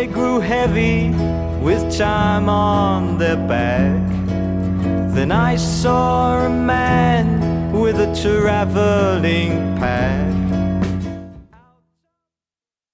they grew heavy with time on their back. Then I saw a man with a traveling pack.